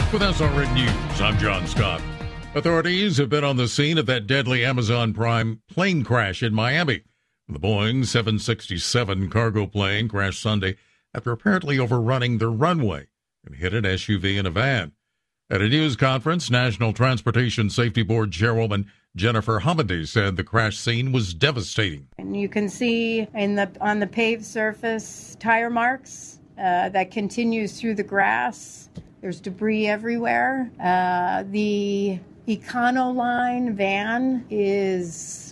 With SRN News, I'm John Scott. Authorities have been on the scene of that deadly Amazon Prime plane crash in Miami. The Boeing 767 cargo plane crashed Sunday after apparently overrunning the runway and hit an SUV and a van. At a news conference, National Transportation Safety Board Chairwoman Jennifer Hamady said the crash scene was devastating. And you can see on the paved surface tire marks that continues through the grass. There's debris everywhere. The Econoline van is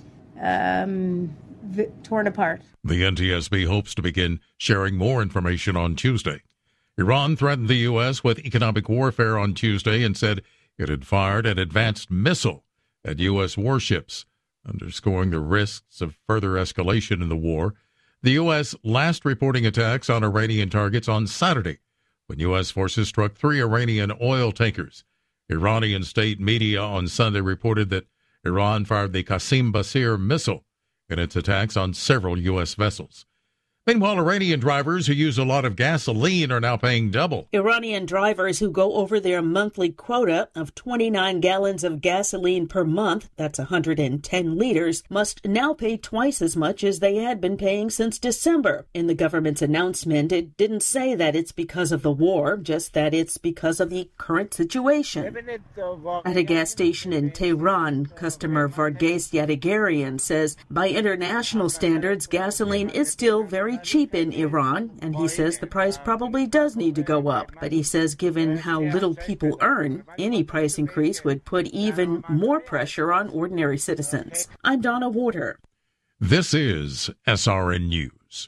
torn apart. The NTSB hopes to begin sharing more information on Tuesday. Iran threatened the U.S. with economic warfare on Tuesday and said it had fired an advanced missile at U.S. warships, underscoring the risks of further escalation in the war. The U.S. last reporting attacks on Iranian targets on Saturday, when U.S. forces struck 3 Iranian oil tankers. Iranian state media on Sunday reported that Iran fired the Qasim Basir missile in its attacks on several U.S. vessels. Meanwhile, Iranian drivers who use a lot of gasoline are now paying double. Iranian drivers who go over their monthly quota of 29 gallons of gasoline per month, that's 110 liters, must now pay twice as much as they had been paying since December. In the government's announcement, it didn't say that it's because of the war, just that it's because of the current situation. At a gas station in Tehran, customer Varghese Yadagarian says by international standards, gasoline is still very cheap in Iran, and he says the price probably does need to go up. But he says given how little people earn, any price increase would put even more pressure on ordinary citizens. I'm Donna Warder. This is SRN News.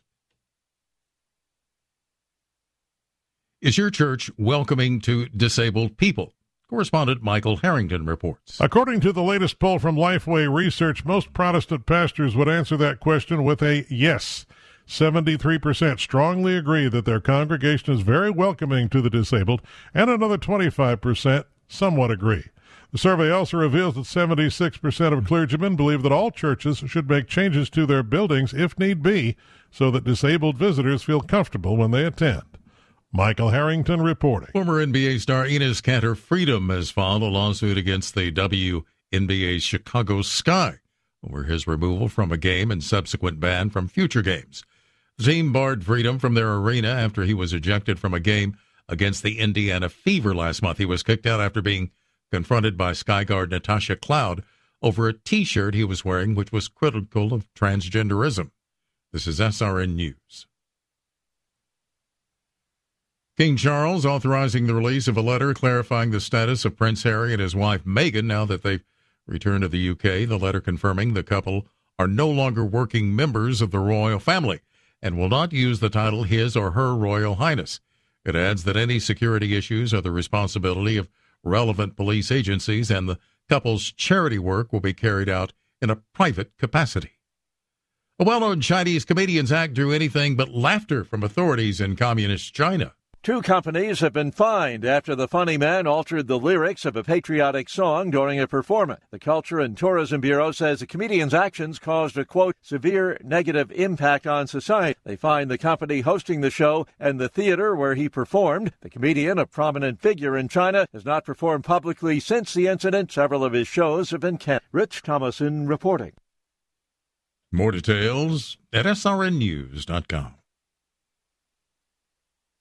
Is your church welcoming to disabled people? Correspondent Michael Harrington reports. According to the latest poll from Lifeway Research, most Protestant pastors would answer that question with a yes. 73% strongly agree that their congregation is very welcoming to the disabled, and another 25% somewhat agree. The survey also reveals that 76% of clergymen believe that all churches should make changes to their buildings if need be, so that disabled visitors feel comfortable when they attend. Michael Harrington reporting. Former NBA star Enes Kanter Freedom has filed a lawsuit against the WNBA Chicago Sky over his removal from a game and subsequent ban from future games. The team barred Freedom from their arena after he was ejected from a game against the Indiana Fever last month. He was kicked out after being confronted by Sky guard Natasha Cloud over a T-shirt he was wearing, which was critical of transgenderism. This is SRN News. King Charles authorizing the release of a letter clarifying the status of Prince Harry and his wife Meghan now that they've returned to the UK. The letter confirming the couple are no longer working members of the royal family and will not use the title His or Her Royal Highness. It adds that any security issues are the responsibility of relevant police agencies, and the couple's charity work will be carried out in a private capacity. A well-known Chinese comedian's act drew anything but laughter from authorities in communist China. 2 companies have been fined after the funny man altered the lyrics of a patriotic song during a performance. The Culture and Tourism Bureau says the comedian's actions caused a, quote, severe negative impact on society. They fined the company hosting the show and the theater where he performed. The comedian, a prominent figure in China, has not performed publicly since the incident. Several of his shows have been canceled. Rich Thomason reporting. More details at srnnews.com.